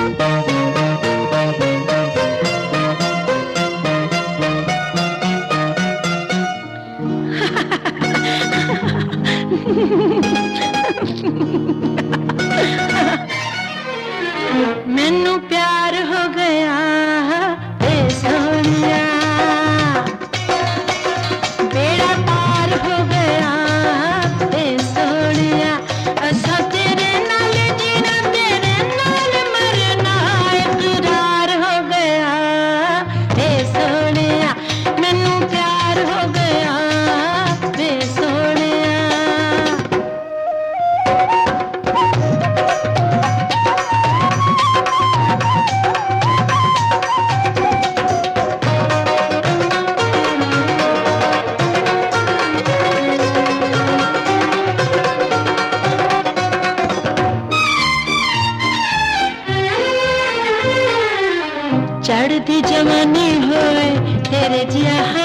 मैनू प्यार हो गया ए सोनिया, बेड़ा पार हो गया ए सोनिया, असा तेरे नाल जीना तेरे नाल मरना इकरार हो गया ए सोनिया, मैनू प्यार हो गया ए सोनिया। चढ़ती जवानी होए तेरे जिया